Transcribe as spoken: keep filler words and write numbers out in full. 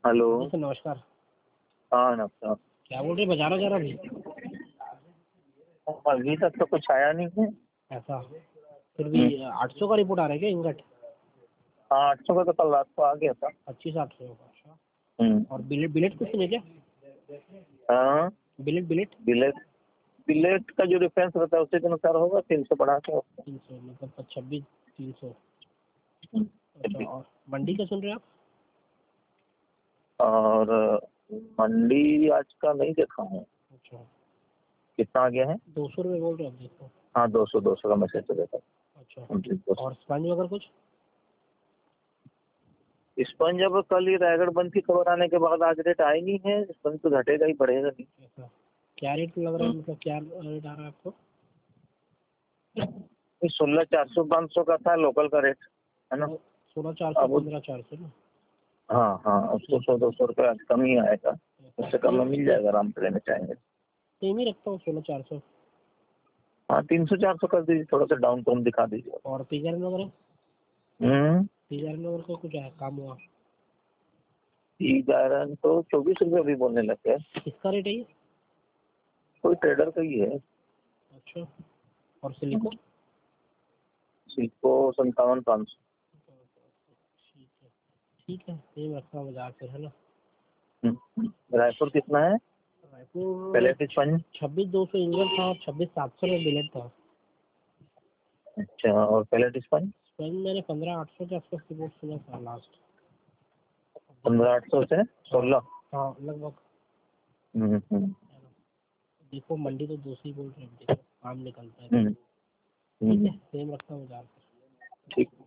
Hello. जी sir नमस्कार। हाँ नमस्कार। क्या बोल रहे हैं, बाजार वगैरह अभी? अभी तक तो कुछ आया नहीं है। ऐसा फिर भी आठ सौ का रिपोर्ट आ रहा है क्या इंगट? हाँ आठ सौ का तो कल रात को आ गया था। पच्चीस आठ सौ का। अच्छा। हम्म। और बिलेट बिलेट कुछ नहीं क्या? हाँ बिलेट बिलेट बिलेट बिलेट का जो रेफरेंस रहता है उसी के अनुसार होगा, तीन सौ बढ़ा के। तीन सौ मतलब छब्बीस तीन सौ। हम्म। अच्छा। और मंडी का सुन रहे हैं आप? और मंडी आज का नहीं देखा हूँ, अच्छा। कितना आ गया है? दो सौ रुपये बोल रहे हैं आप, देखो। हाँ दो सौ दो सौ का मैसेज तो देखा। अच्छा। और स्पंज वगैरह कुछ? स्पंज अब कल ही रायगढ़ बंद की खबर आने के बाद आज रेट आई नहीं है। स्पंज तो घटेगा ही, बढ़ेगा नहीं। ऐसा क्या रेट लग रहा है, मतलब क्या रेट आ रहा है आपको? सोलह चार सौ पाँच सौ का था लोकल का रेट, है ना? सोलह चार सौ अब पंद्रह चार सौ ना? हाँ हाँ उसको सौ दो सौ रुपये कम ही आएगा, उससे कम में मिल जाएगा आराम से लेना चाहेंगे। सेम ही रखता हूँ, सोलह चार सौ। हाँ तीन सौ चार सौ कर दीजिए, थोड़ा सा डाउन टोन दिखा दीजिए। और पिजर वगैरह? हम्म पिजर वगैरह का कुछ है, काम हुआ? ठीक आयरन तो चौबीस रुपये अभी बोलने लगे हैं। किसका रेट है ये? कोई ट्रेडर का ही है। अच्छा। और सिलिको? सिल्को संतावन पाँच सौ। ठीक है ठीक है, सेम रखता हूँ बाजार से, है ना? रायपुर कितना है रायपुर पैलेट स्पंज? छब्बीस दो सौ इंग्लैंड था, छब्बीस सात सौ में बिलेट था। अच्छा और पैलेट स्पंज? स्पंज मैंने पंद्रह आठ सौ के आसपास रिपोर्ट सुना था लास्ट। पंद्रह आठ सौ से सोलह। हाँ लगभग। हम्म हम्म देखो मंडी तो दूसरी बोल रहे हैं, देखो काम निकलता है। हम्म, ठीक है, हम्म, सेम रखता हूँ बाजार से। ठीक।